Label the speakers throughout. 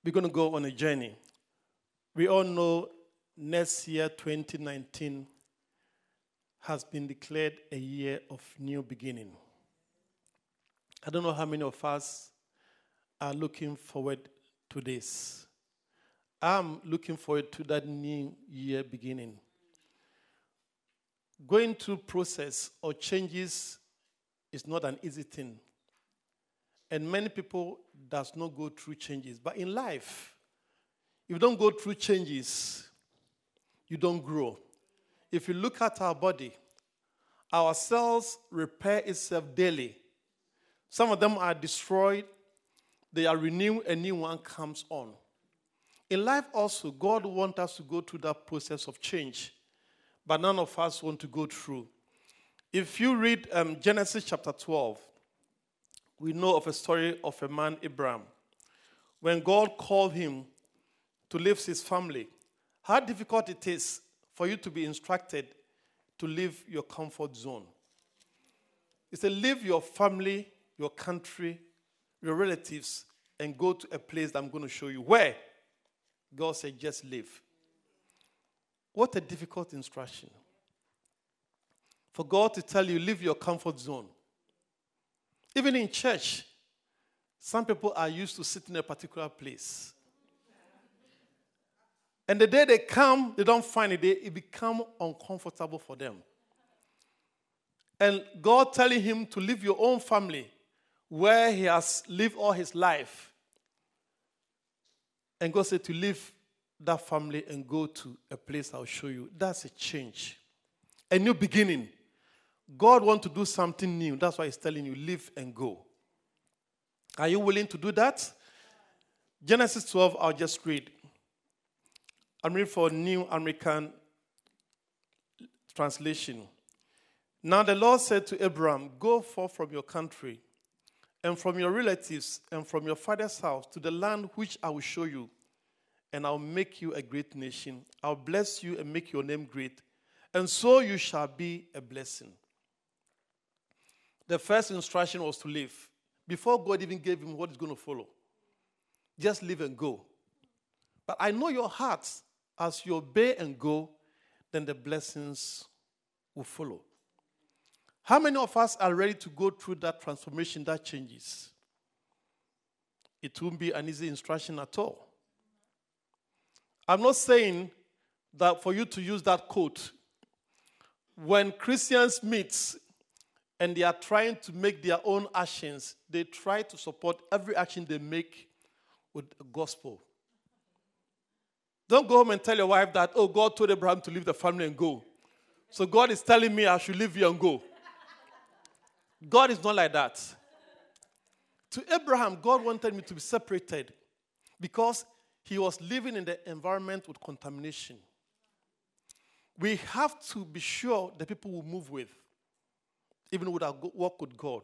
Speaker 1: we're going to go on a journey. We all know next year, 2019, has been declared a year of new beginning. I don't know how many of us are looking forward to this. I'm looking forward to that new year beginning. Going through process or changes is not an easy thing. And many people does not go through changes. But in life, if you don't go through changes, you don't grow. If you look at our body, our cells repair itself daily. Some of them are destroyed. They are renewed, a new one comes on. In life also, God wants us to go through that process of change. But none of us want to go through. If you read Genesis chapter 12, we know of a story of a man, Abraham. When God called him to leave his family, how difficult it is for you to be instructed to leave your comfort zone. He said, leave your family, your country, your relatives, and go to a place that I'm going to show you. Where? God said, just leave. What a difficult instruction. For God to tell you, leave your comfort zone. Even in church, some people are used to sitting in a particular place. And the day they come, they don't find it. It becomes uncomfortable for them. And God telling him to leave your own family where he has lived all his life. And God said to leave that family and go to a place I'll show you. That's a change. A new beginning. God wants to do something new. That's why he's telling you, leave and go. Are you willing to do that? Genesis 12, I'll just read. I'm reading for New American Translation. Now the Lord said to Abraham, go forth from your country and from your relatives and from your father's house to the land which I will show you, and I'll make you a great nation. I'll bless you and make your name great, and so you shall be a blessing. The first instruction was to leave. Before God even gave him what is going to follow. Just leave and go. But I know your hearts. As you obey and go, then the blessings will follow. How many of us are ready to go through that transformation, that changes? It won't be an easy instruction at all. I'm not saying that for you to use that quote. When Christians meet and they are trying to make their own actions, they try to support every action they make with the gospel. Don't go home and tell your wife that, oh, God told Abraham to leave the family and go. So God is telling me I should leave here and go. God is not like that. To Abraham, God wanted me to be separated because he was living in the environment with contamination. We have to be sure the people we move with, even with our work with God.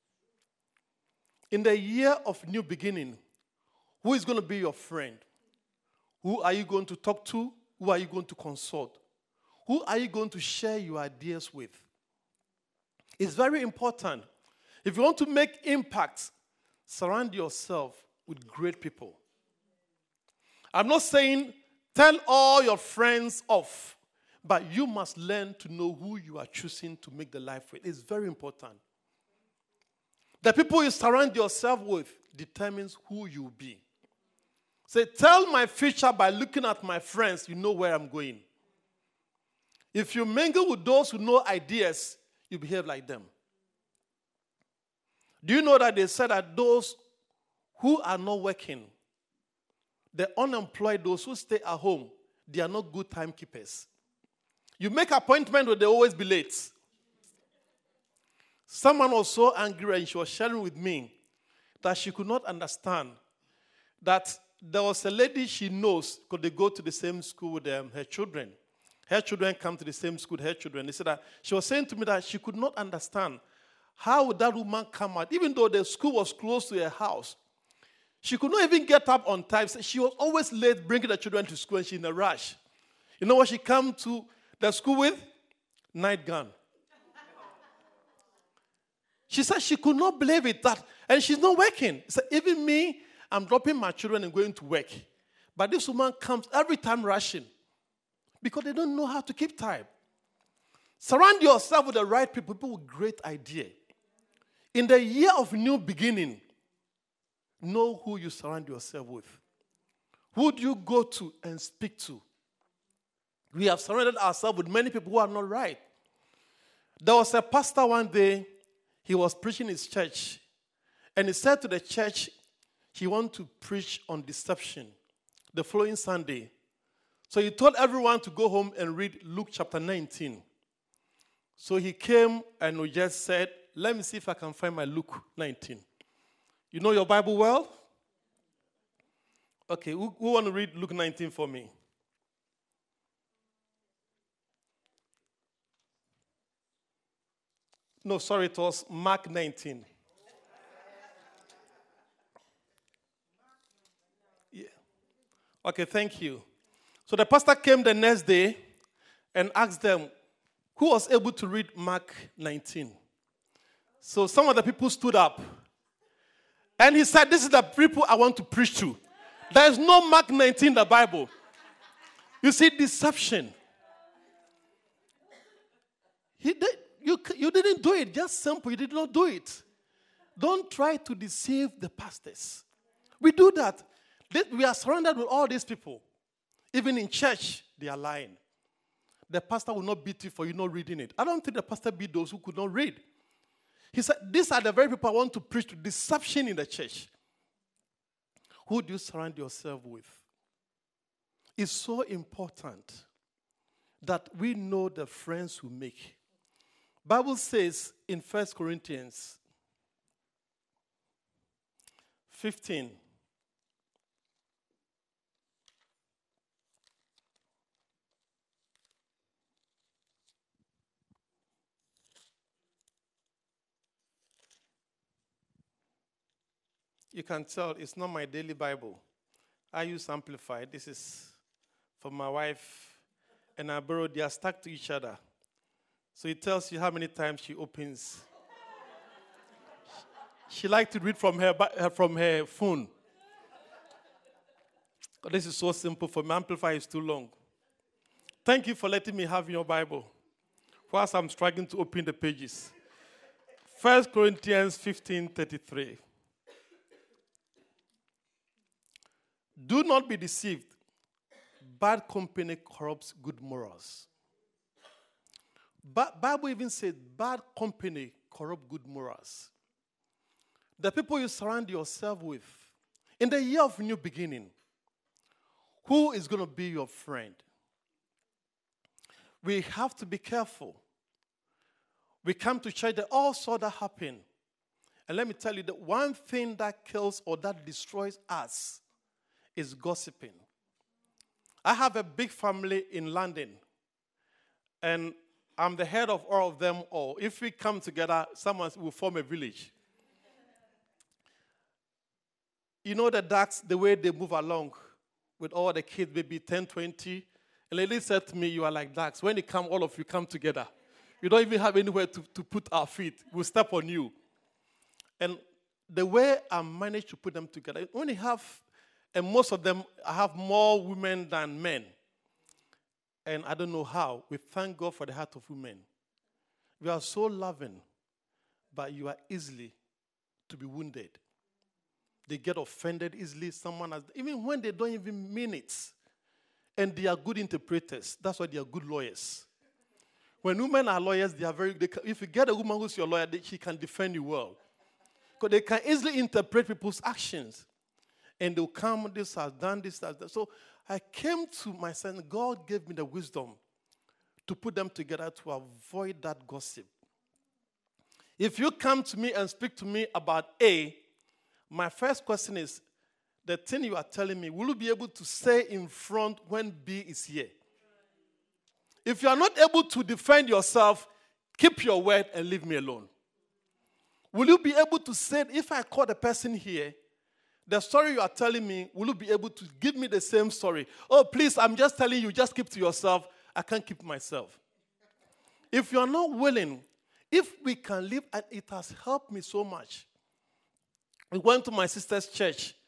Speaker 1: In the year of new beginning, who is going to be your friend? Who are you going to talk to? Who are you going to consult? Who are you going to share your ideas with? It's very important. If you want to make impact, surround yourself with great people. I'm not saying tell all your friends off, but you must learn to know who you are choosing to make the life with. It's very important. The people you surround yourself with determines who you will be. Say, tell my future by looking at my friends, you know where I'm going. If you mingle with those who know ideas, you behave like them. Do you know that they said that those who are not working, the unemployed, those who stay at home, they are not good timekeepers. You make appointment where they always be late. Someone was so angry and she was sharing with me that she could not understand that there was a lady she knows because they go to the same school with her children. Her children come to the same school with her children. They said that she was saying to me that she could not understand how would that woman come out, even though the school was close to her house. She could not even get up on time. She was always late bringing the children to school and she's in a rush. You know what she come to the school with? Nightgown. She said she could not believe it, and she's not working. So even me, I'm dropping my children and going to work. But this woman comes every time rushing because they don't know how to keep time. Surround yourself with the right people with great idea. In the year of new beginning, know who you surround yourself with. Who do you go to and speak to? We have surrounded ourselves with many people who are not right. There was a pastor one day, he was preaching his church, and he said to the church, he wanted to preach on deception the following Sunday. So he told everyone to go home and read Luke chapter 19. So he came and we just said, let me see if I can find my Luke 19. You know your Bible well? Okay, who want to read Luke 19 for me? No, sorry, it was Mark 19. Yeah. Okay, thank you. So the pastor came the next day and asked them, who was able to read Mark 19? So some of the people stood up. And he said, this is the people I want to preach to. There is no Mark 19 in the Bible. You see, deception. You didn't do it. Just simple. You did not do it. Don't try to deceive the pastors. We do that. We are surrounded with all these people. Even in church, they are lying. The pastor will not beat you for you not reading it. I don't think the pastor beat those who could not read. He said, these are the very people I want to preach to. Deception in the church. Who do you surround yourself with? It's so important that we know the friends we make. Bible says in 1 Corinthians 15, you can tell it's not my daily Bible. I use Amplified. This is for my wife and I borrowed. They are stuck to each other. So it tells you how many times she opens. She likes to read from her phone. But this is so simple for me. Amplify is too long. Thank you for letting me have your Bible. Whilst I'm struggling to open the pages. 1 Corinthians 15:33. Do not be deceived. Bad company corrupts good morals. But Bible even says bad company corrupt good morals. The people you surround yourself with, in the year of new beginning, who is going to be your friend? We have to be careful. We come to church, that all sorts that happen. And let me tell you, that one thing that kills or that destroys us is gossiping. I have a big family in London, and I'm the head of all of them all. If we come together, someone will form a village. You know the ducks, the way they move along with all the kids, maybe 10, 20. A lady said to me, you are like ducks. When you come, all of you come together. You don't even have anywhere to put our feet. We'll step on you. And the way I managed to put them together, when you have, and most of them, I have more women than men. And I don't know how. We thank God for the heart of women. We are so loving, but you are easily to be wounded. They get offended easily. Even when they don't even mean it. And they are good interpreters. That's why they are good lawyers. When women are lawyers, if you get a woman who's your lawyer, she can defend you well. Because they can easily interpret people's actions. And they'll come, this has done, this has done. So I came to my son. God gave me the wisdom to put them together to avoid that gossip. If you come to me and speak to me about A, my first question is, the thing you are telling me, will you be able to say in front when B is here? If you are not able to defend yourself, keep your word and leave me alone. Will you be able to say, if I call the person here, the story you are telling me, will you be able to give me the same story? Oh, please, I'm just telling you, just keep to yourself. I can't keep myself. If you are not willing, if we can live, and it has helped me so much. We went to my sister's church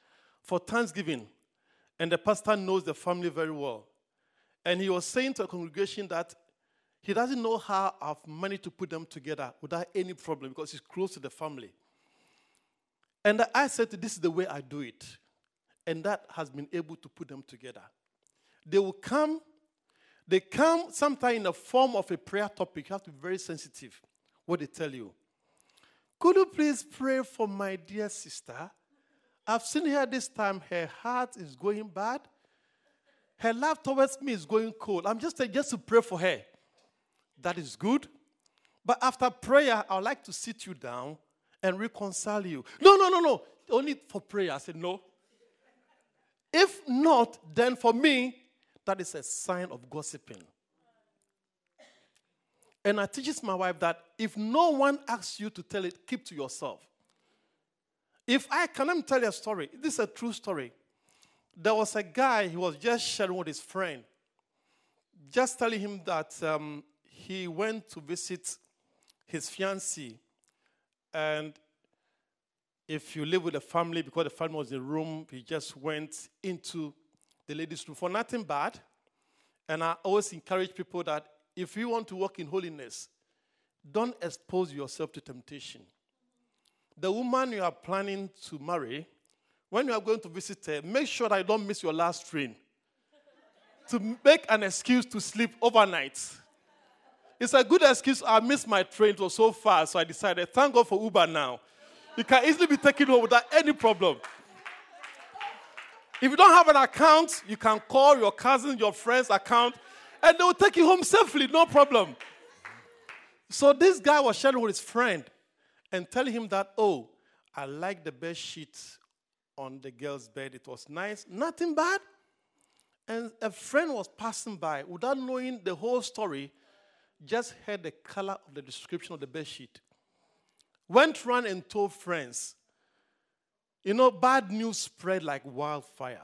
Speaker 1: for Thanksgiving, and the pastor knows the family very well. And he was saying to the congregation that he doesn't know how I've managed to put them together without any problem because he's close to the family. And I said, this is the way I do it. And that has been able to put them together. They will come. They come sometimes in the form of a prayer topic. You have to be very sensitive what they tell you. Could you please pray for my dear sister? I've seen her this time. Her heart is going bad. Her love towards me is going cold. I'm just to pray for her. That is good. But after prayer, I would like to sit you down and reconcile you. No. Only for prayer. I said, no. If not, then for me, that is a sign of gossiping. And I teach my wife that if no one asks you to tell it, keep to yourself. If I can tell you a story, this is a true story. There was a guy, he was just sharing with his friend, just telling him that he went to visit his fiancée. And if you live with a family, because the family was in the room, he just went into the ladies' room for nothing bad. And I always encourage people that if you want to walk in holiness, don't expose yourself to temptation. The woman you are planning to marry, when you are going to visit her, make sure that you don't miss your last train. To make an excuse to sleep overnight. It's a good excuse. I missed my train. It was so fast, so I decided, thank God for Uber now. You can easily be taken home without any problem. If you don't have an account, you can call your cousin, your friend's account, and they will take you home safely, no problem. So this guy was sharing with his friend and telling him that, oh, I like the bed sheet on the girl's bed. It was nice, nothing bad. And a friend was passing by without knowing the whole story, just heard the color of the description of the bed sheet. Went around and told friends. You know, bad news spread like wildfire.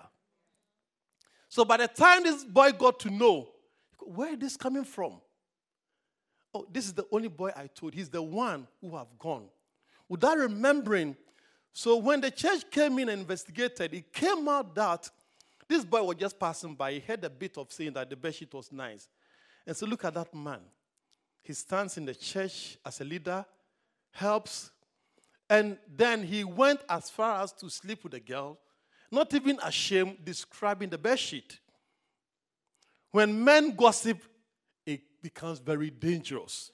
Speaker 1: So by the time this boy got to know, where is this coming from? Oh, this is the only boy I told. He's the one who have gone. Without remembering, so when the church came in and investigated, it came out that this boy was just passing by. He heard a bit of saying that the bedsheet was nice. And so look at that man. He stands in the church as a leader, helps, and then he went as far as to sleep with a girl, not even ashamed, describing the bedsheet. When men gossip, it becomes very dangerous.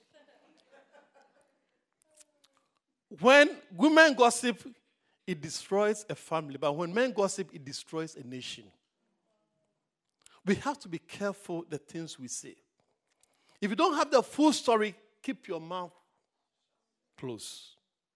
Speaker 1: When women gossip, it destroys a family. But when men gossip, it destroys a nation. We have to be careful the things we say. If you don't have the full story, keep your mouth closed.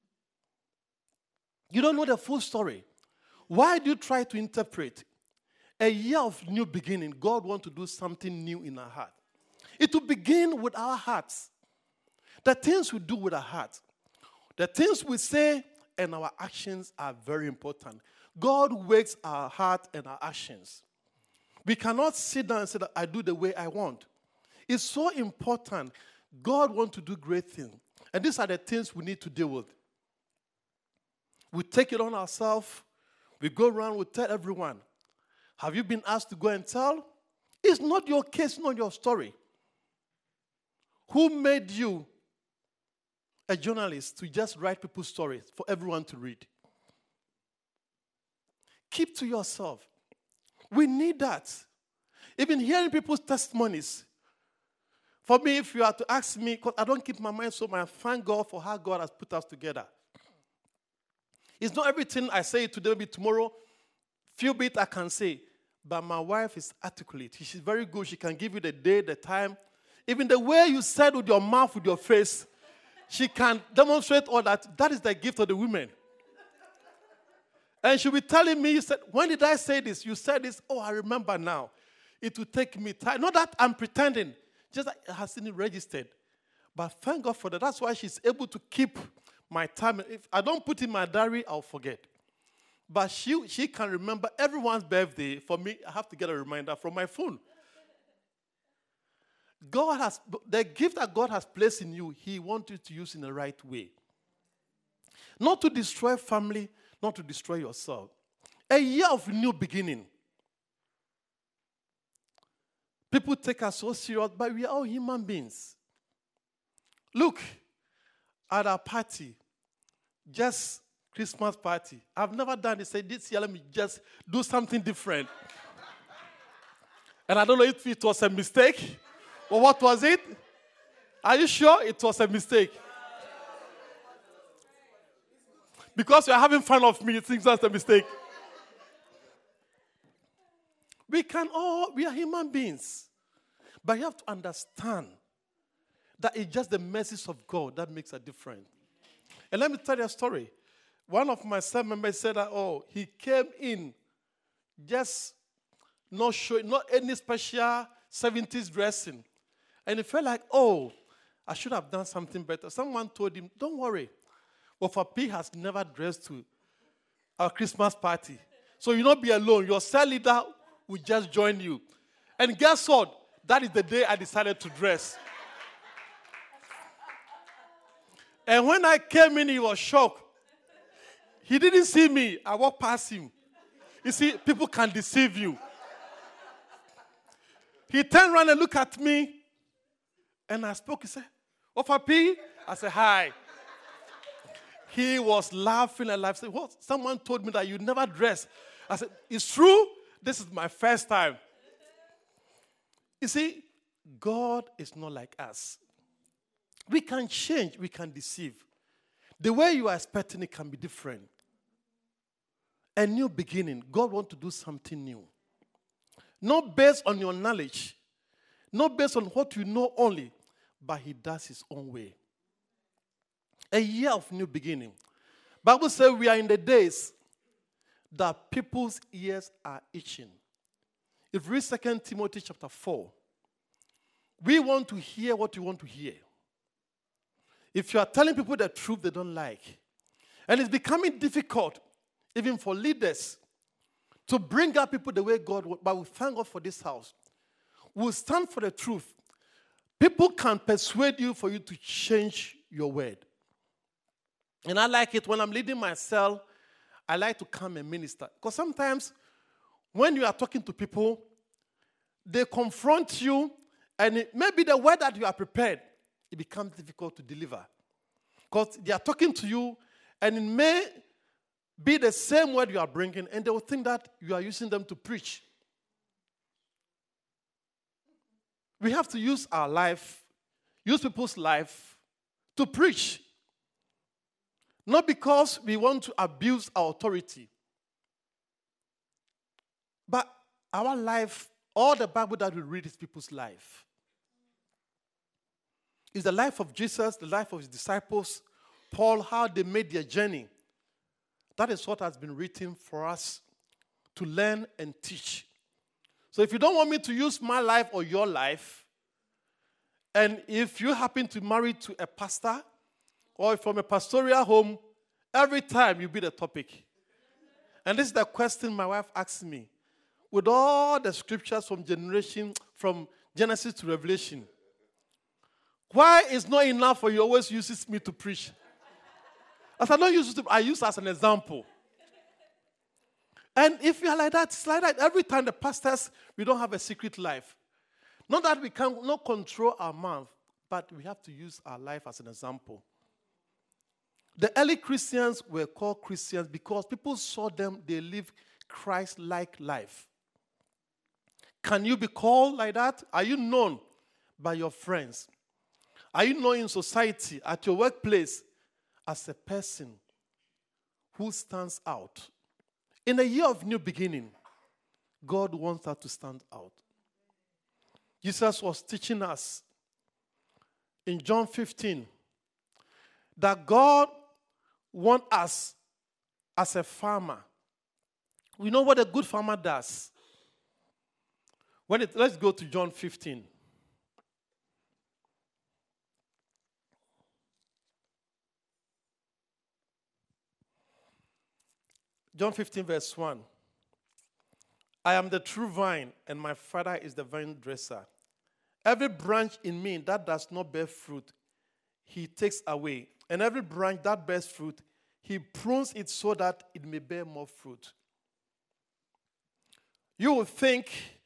Speaker 1: You don't know the full story. Why do you try to interpret? A year of new beginning, God wants to do something new in our heart. It will begin with our hearts. The things we do with our heart, the things we say and our actions are very important. God weighs our heart and our actions. We cannot sit down and say that I do the way I want. It's so important. God wants to do great things. And these are the things we need to deal with. We take it on ourselves. We go around, we tell everyone. Have you been asked to go and tell? It's not your case, not your story. Who made you a journalist to just write people's stories for everyone to read? Keep to yourself. We need that. Even hearing people's testimonies. For me, if you are to ask me, because I don't keep my mind so much, I thank God for how God has put us together. It's not everything I say today, maybe tomorrow, few bit I can say. But my wife is articulate. She's very good. She can give you the day, the time. Even the way you said with your mouth, with your face, she can demonstrate all that. That is the gift of the women. And she'll be telling me, you said, when did I say this? You said this. Oh, I remember now. It will take me time. Not that I'm pretending. Just that it has been registered. But thank God for that. That's why she's able to keep my time. If I don't put in my diary, I'll forget. But she can remember everyone's birthday. For me, I have to get a reminder from my phone. The gift that God has placed in you, He wants you to use in the right way. Not to destroy family, not to destroy yourself. A year of new beginning. People take us so serious, but we are all human beings. Look at our party, just Christmas party. I've never done this. Say this year, let me just do something different. And I don't know if it was a mistake or what was it. Are you sure it was a mistake? Because you're having fun of me, it seems that's a mistake. We are human beings. But you have to understand that it's just the mercies of God that makes a difference. And let me tell you a story. One of my staff members said that, he came in just not any special 70s dressing. And he felt like, I should have done something better. Someone told him, don't worry. P has never dressed to our Christmas party. So you'll not be alone. Your cell leader will just join you. And guess what? That is the day I decided to dress. And when I came in, he was shocked. He didn't see me. I walked past him. You see, people can deceive you. He turned around and looked at me. And I spoke. He said, P? I said, hi. He was laughing and laughing. He said, what? Someone told me that you never dress. I said, it's true. This is my first time. You see, God is not like us. We can change. We can deceive. The way you are expecting it can be different. A new beginning. God wants to do something new. Not based on your knowledge. Not based on what you know only. But he does his own way. A year of new beginning. Bible says we are in the days that people's ears are itching. If you read 2 Timothy chapter 4, we want to hear what you want to hear. If you are telling people the truth they don't like, and it's becoming difficult, even for leaders, to bring up people the way God wants, but we thank God for this house. We'll stand for the truth. People can persuade you for you to change your word. And I like it when I'm leading my cell, I like to come and minister. Because sometimes when you are talking to people, they confront you, and maybe the word that you are prepared, it becomes difficult to deliver. Because they are talking to you, and it may be the same word you are bringing, and they will think that you are using them to preach. We have to use our life, use people's life to preach. Not because we want to abuse our authority, but our life, all the Bible that we read is people's life. It's the life of Jesus, the life of his disciples, Paul, how they made their journey. That is what has been written for us to learn and teach. So if you don't want me to use my life or your life, and if you happen to marry to a pastor or from a pastoral home, every time you be the topic. And this is the question my wife asked me. With all the scriptures from Genesis to Revelation, why is not enough for you always uses me to preach? I said, don't use it, I use it as an example. And if you are like that, it's like that. Every time the pastors, we don't have a secret life. Not that we cannot control our mouth, but we have to use our life as an example. The early Christians were called Christians because people saw them, they live Christ-like life. Can you be called like that? Are you known by your friends? Are you known in society, at your workplace, as a person who stands out? In a year of new beginning, God wants us to stand out. Jesus was teaching us in John 15 that God wants us as a farmer. We know what a good farmer does. Let's go to John 15. John 15, verse 1. I am the true vine, and my Father is the vine dresser. Every branch in me that does not bear fruit, he takes away. And every branch that bears fruit, he prunes it so that it may bear more fruit. you will think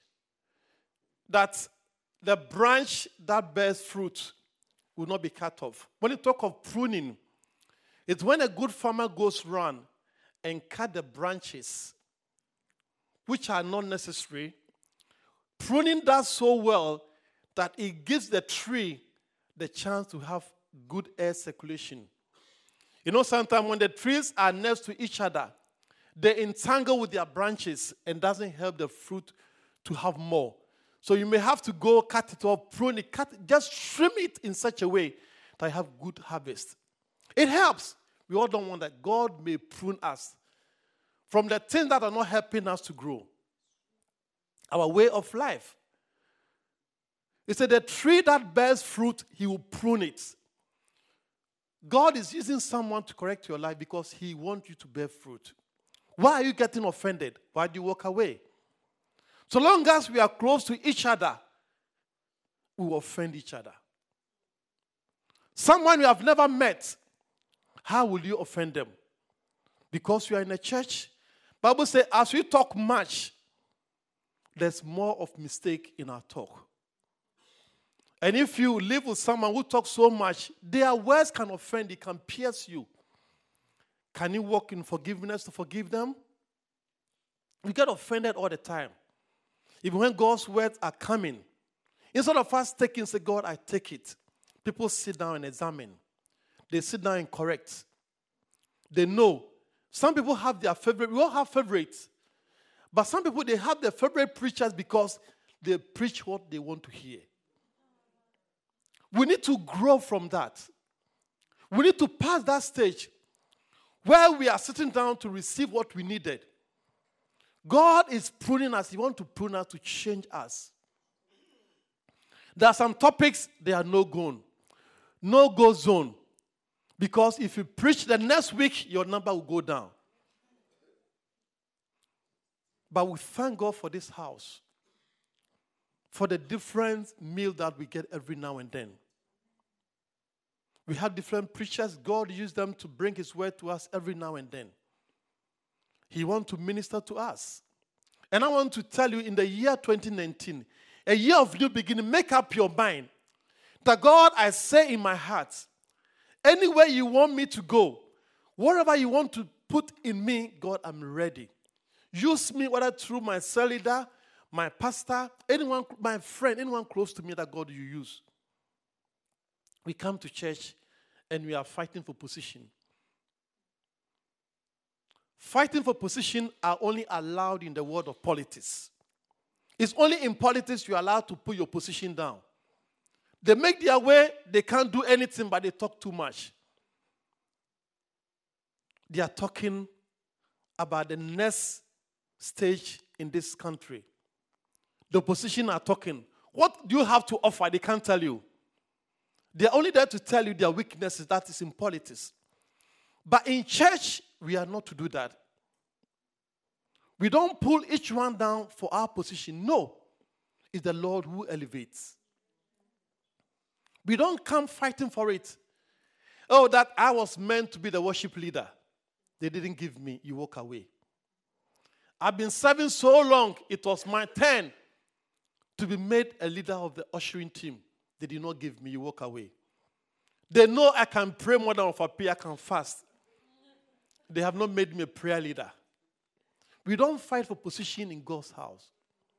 Speaker 1: that the branch that bears fruit will not be cut off. When you talk of pruning, it's when a good farmer goes around and cut the branches which are not necessary. Pruning does so well that it gives the tree the chance to have good air circulation. You know, sometimes when the trees are next to each other, they entangle with their branches and doesn't help the fruit to have more. So you may have to go cut it off, prune it, just trim it in such a way that you have good harvest. It helps. We all don't want that. God may prune us from the things that are not helping us to grow. Our way of life. He said, the tree that bears fruit, he will prune it. God is using someone to correct your life because he wants you to bear fruit. Why are you getting offended? Why do you walk away? So long as we are close to each other, we will offend each other. Someone you have never met, how will you offend them? Because you are in a church. Bible says, as we talk much, there's more of mistake in our talk. And if you live with someone who talks so much, their words can offend you, can pierce you. Can you walk in forgiveness to forgive them? We get offended all the time. Even when God's words are coming, instead of us taking, say, God, I take it. People sit down and examine. They sit down and correct. They know. Some people have their favorite. We all have favorites. But some people, they have their favorite preachers because they preach what they want to hear. We need to grow from that. We need to pass that stage where we are sitting down to receive what we needed. God is pruning us. He wants to prune us to change us. There are some topics, they are no-go zone. Because if you preach the next week, your number will go down. But we thank God for this house, for the different meal that we get every now and then. We have different preachers. God used them to bring his word to us every now and then. He wants to minister to us. And I want to tell you, in the year 2019, a year of new beginning, make up your mind that God, I say in my heart, anywhere you want me to go, whatever you want to put in me, God, I'm ready. Use me, whether through my cell leader, my pastor, anyone, my friend, anyone close to me that God you use. We come to church and we are fighting for position. Fighting for position are only allowed in the world of politics. It's only in politics you're allowed to put your position down. They make their way, they can't do anything, but they talk too much. They are talking about the next stage in this country. The opposition are talking. What do you have to offer? They can't tell you. They are only there to tell you their weaknesses. That is in politics. But in church, we are not to do that. We don't pull each one down for our position. No. It's the Lord who elevates. We don't come fighting for it. Oh, that I was meant to be the worship leader. They didn't give me. You walk away. I've been serving so long, it was my turn to be made a leader of the ushering team. They did not give me. You walk away. They know I can pray more than a prayer, I can fast. They have not made me a prayer leader. We don't fight for position in God's house.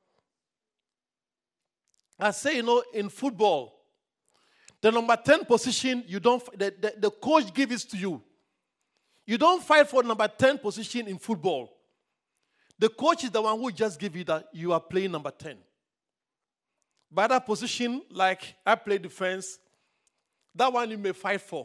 Speaker 1: I say, in football, the number 10 position, the coach gives it to you. You don't fight for number 10 position in football. The coach is the one who just gives you that you are playing number 10. By that position, like I play defense, that one you may fight for.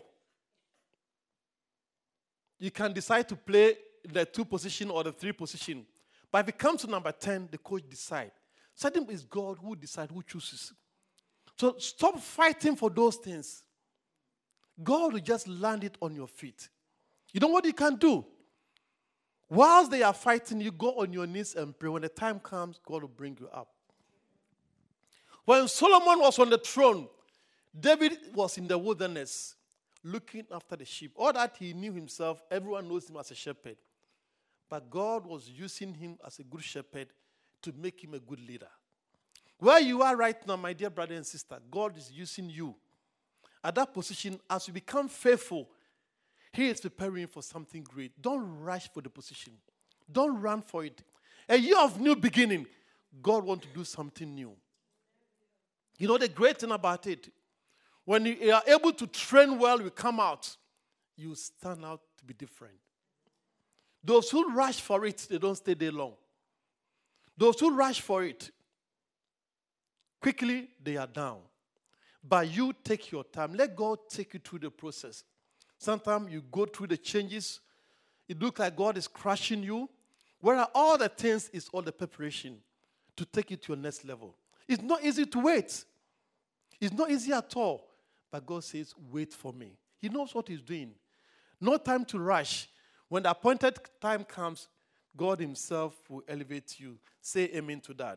Speaker 1: You can decide to play the 2 position or the 3 position. But if it comes to number 10, the coach decides. So I think it's God who decides, who chooses. So stop fighting for those things. God will just land it on your feet. You know what you can do? Whilst they are fighting, you go on your knees and pray. When the time comes, God will bring you up. When Solomon was on the throne, David was in the wilderness looking after the sheep. All that he knew himself, everyone knows him as a shepherd. But God was using him as a good shepherd to make him a good leader. Where you are right now, my dear brother and sister, God is using you. At that position, as you become faithful, he is preparing you for something great. Don't rush for the position. Don't run for it. A year of new beginning, God wants to do something new. You know the great thing about it, when you are able to train well, you come out, you stand out to be different. Those who rush for it, they don't stay there long. Those who rush for it, quickly they are down. But you take your time. Let God take you through the process. Sometimes you go through the changes. It looks like God is crushing you. Where all the things is all the preparation to take it to your next level. It's not easy to wait. It's not easy at all. But God says, wait for me. He knows what he's doing. No time to rush. When the appointed time comes, God himself will elevate you. Say amen to that.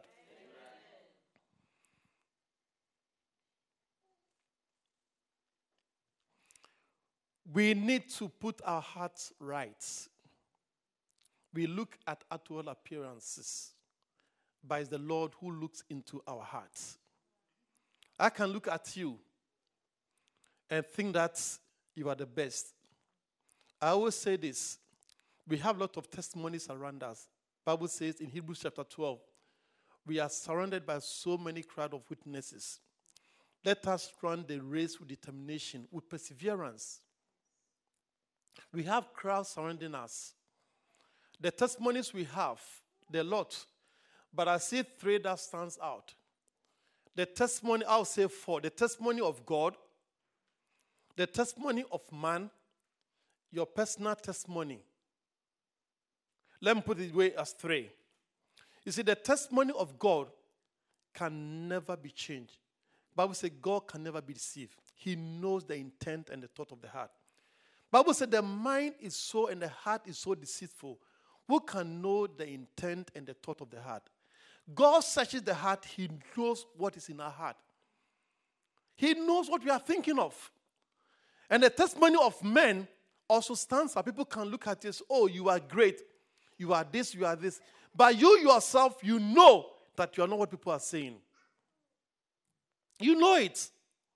Speaker 1: We need to put our hearts right. We look at outward appearances, but it's the Lord who looks into our hearts. I can look at you and think that you are the best. I always say this. We have a lot of testimonies around us. The Bible says in Hebrews chapter 12, we are surrounded by so many crowd of witnesses. Let us run the race with determination, with perseverance. We have crowds surrounding us. The testimonies we have, they're a lot. But I see three that stands out. The testimony, I'll say four. The testimony of God, the testimony of man, your personal testimony. Let me put it away as three. You see, the testimony of God can never be changed. The Bible says God can never be deceived. He knows the intent and the thought of the heart. The Bible said the mind is so and the heart is so deceitful. Who can know the intent and the thought of the heart? God searches the heart. He knows what is in our heart. He knows what we are thinking of. And the testimony of men also stands up. People can look at this, oh, you are great. You are this, you are this. But you yourself, you know that you are not what people are saying. You know it.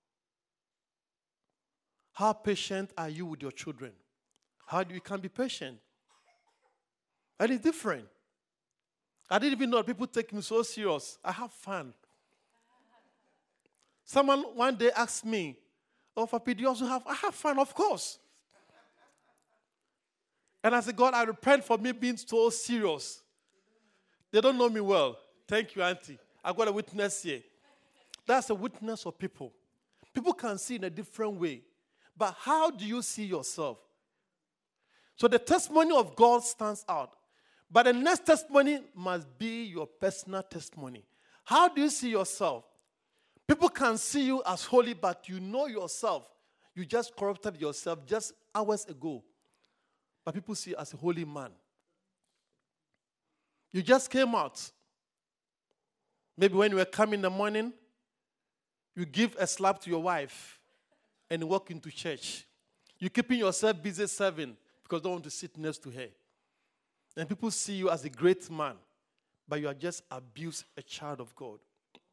Speaker 1: How patient are you with your children? How do you can be patient? And it's different. I didn't even know people take me so serious. I have fun. Someone one day asked me, oh, Papi, do you also have? I have fun, of course. And I said, God, I repent for me being so serious. They don't know me well. Thank you, Auntie. I've got a witness here. That's a witness of people. People can see in a different way. But how do you see yourself? So the testimony of God stands out. But the next testimony must be your personal testimony. How do you see yourself? People can see you as holy, but you know yourself. You just corrupted yourself just hours ago. But people see you as a holy man. You just came out. Maybe when you were coming in the morning, you give a slap to your wife and walk into church. You're keeping yourself busy serving because you don't want to sit next to her. And people see you as a great man, but you are just abused a child of God.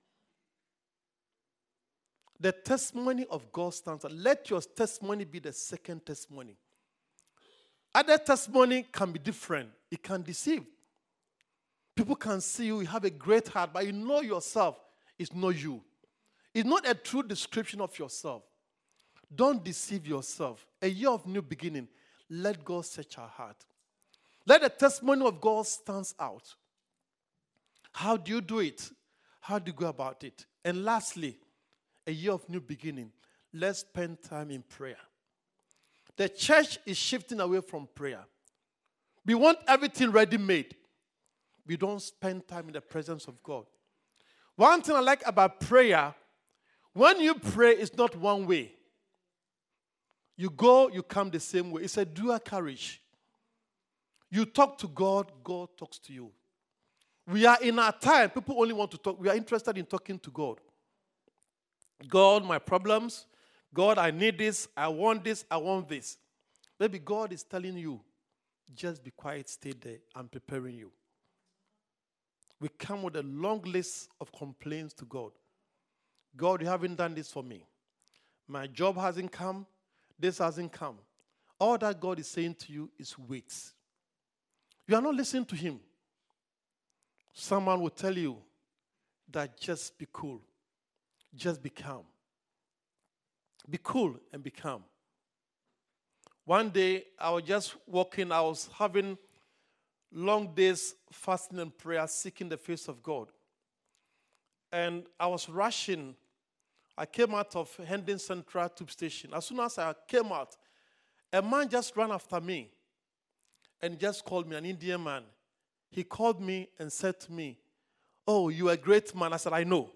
Speaker 1: The testimony of God stands out. Let your testimony be the second testimony. Other testimony can be different. It can deceive. People can see you have a great heart, but you know yourself. It's not you. It's not a true description of yourself. Don't deceive yourself. A year of new beginning. Let God search our heart. Let the testimony of God stand out. How do you do it? How do you go about it? And lastly, a year of new beginning. Let's spend time in prayer. The church is shifting away from prayer. We want everything ready-made. We don't spend time in the presence of God. One thing I like about prayer, when you pray, it's not one way. You go, you come the same way. It's a dual carriage. You talk to God, God talks to you. We are in our time, people only want to talk. We are interested in talking to God. God, my problems. God, I need this. I want this. I want this. Maybe God is telling you, just be quiet, stay there. I'm preparing you. we come with a long list of complaints to God. God, you haven't done this for me. My job hasn't come. This hasn't come. All that God is saying to you is wait. You are not listening to him. Someone will tell you that just be cool. Just be calm. Be cool and be calm. One day, I was just walking. I was having long days fasting and prayer, seeking the face of God. And I was rushing. I came out of Hendon Central Tube Station. As soon as I came out, a man just ran after me and just called me, an Indian man. He called me and said to me, "Oh, you are a great man." I said, "I know."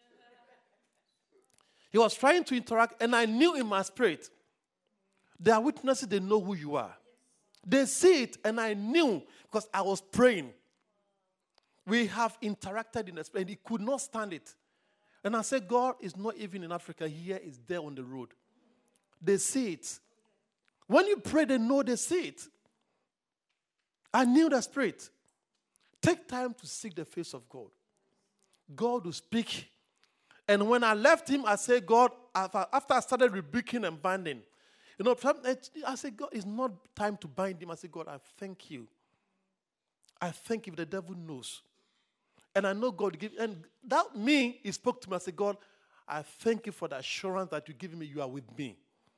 Speaker 1: He was trying to interact, and I knew in my spirit, there are witnesses, they know who you are. They see it, and I knew because I was praying. We have interacted in the spirit, and he could not stand it. And I said, God is not even in Africa. Here is there on the road. They see it. When you pray, they know they see it. I knew the spirit. Take time to seek the face of God. God will speak. And when I left him, I said, God, after I started rebuking and binding, I said, God, it's not time to bind him. I said, God, I thank you. I thank you if the devil knows. And I know God give, and that me, he spoke to me. I said, God, I thank you for the assurance that you give me, you are with me.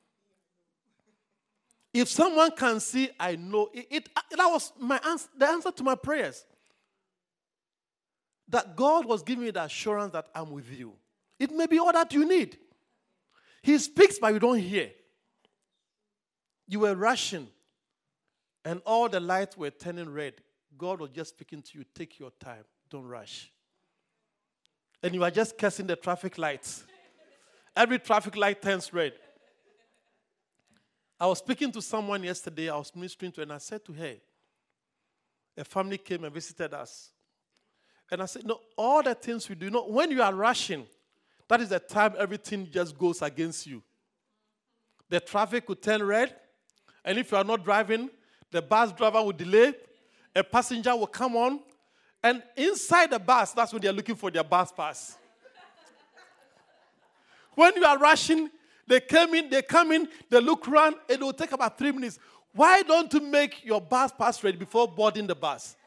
Speaker 1: If someone can see, I know. That was the answer to my prayers. That God was giving me the assurance that I'm with you. It may be all that you need. He speaks, but you don't hear. You were rushing, and all the lights were turning red. God was just speaking to you, take your time, don't rush. And you are just cursing the traffic lights. Every traffic light turns red. I was speaking to someone yesterday, I was ministering to her, and I said to her, a family came and visited us. And I said, no, all the things we do, when you are rushing, that is the time everything just goes against you. The traffic will turn red, and if you are not driving, the bus driver will delay, a passenger will come on, and inside the bus, that's when they are looking for their bus pass. When you are rushing, they come in, they look around, and it will take about 3 minutes. Why don't you make your bus pass ready before boarding the bus?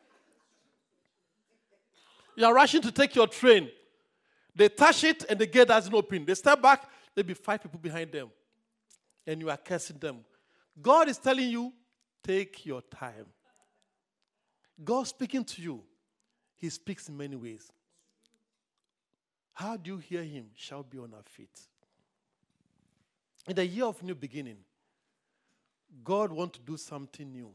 Speaker 1: You are rushing to take your train. They touch it, and the gate doesn't open. They step back, there will be 5 people behind them. And you are cursing them. God is telling you, take your time. God speaking to you, he speaks in many ways. How do you hear him? Shall be on our feet. In the year of new beginning, God wants to do something new.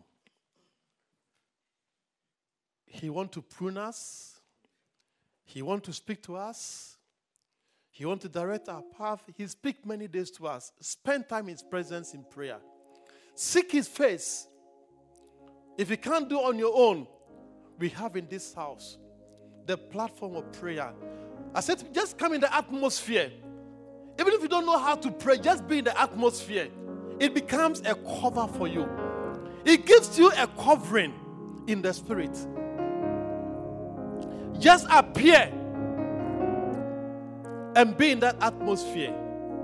Speaker 1: He wants to prune us. He wants to speak to us. He wants to direct our path. He speaks many days to us. Spend time in his presence in prayer. Seek his face. If you can't do it on your own, we have in this house the platform of prayer. I said, just come in the atmosphere. Even if you don't know how to pray, just be in the atmosphere. It becomes a cover for you. It gives you a covering in the spirit. Just appear and be in that atmosphere.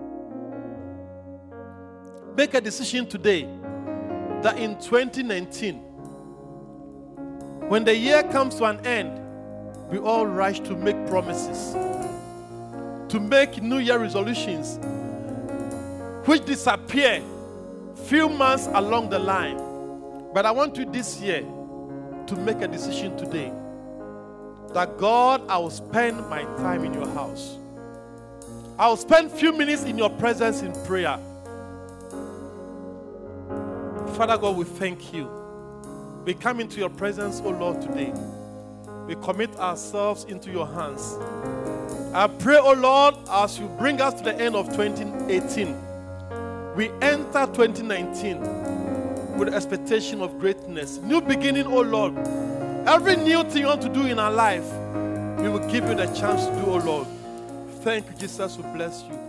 Speaker 1: Make a decision today that in 2019, when the year comes to an end, we all rush to make promises, to make New Year resolutions, which disappear few months along the line. But I want you this year to make a decision today that God, I will spend my time in your house. I will spend few minutes in your presence in prayer. Father God, we thank you. We come into your presence, O Lord, today. We commit ourselves into your hands. I pray, O Lord, as you bring us to the end of 2018, we enter 2019 with expectation of greatness. New beginning, O Lord. Every new thing you want to do in our life, we will give you the chance to do, O Lord. Thank you, Jesus. We bless you.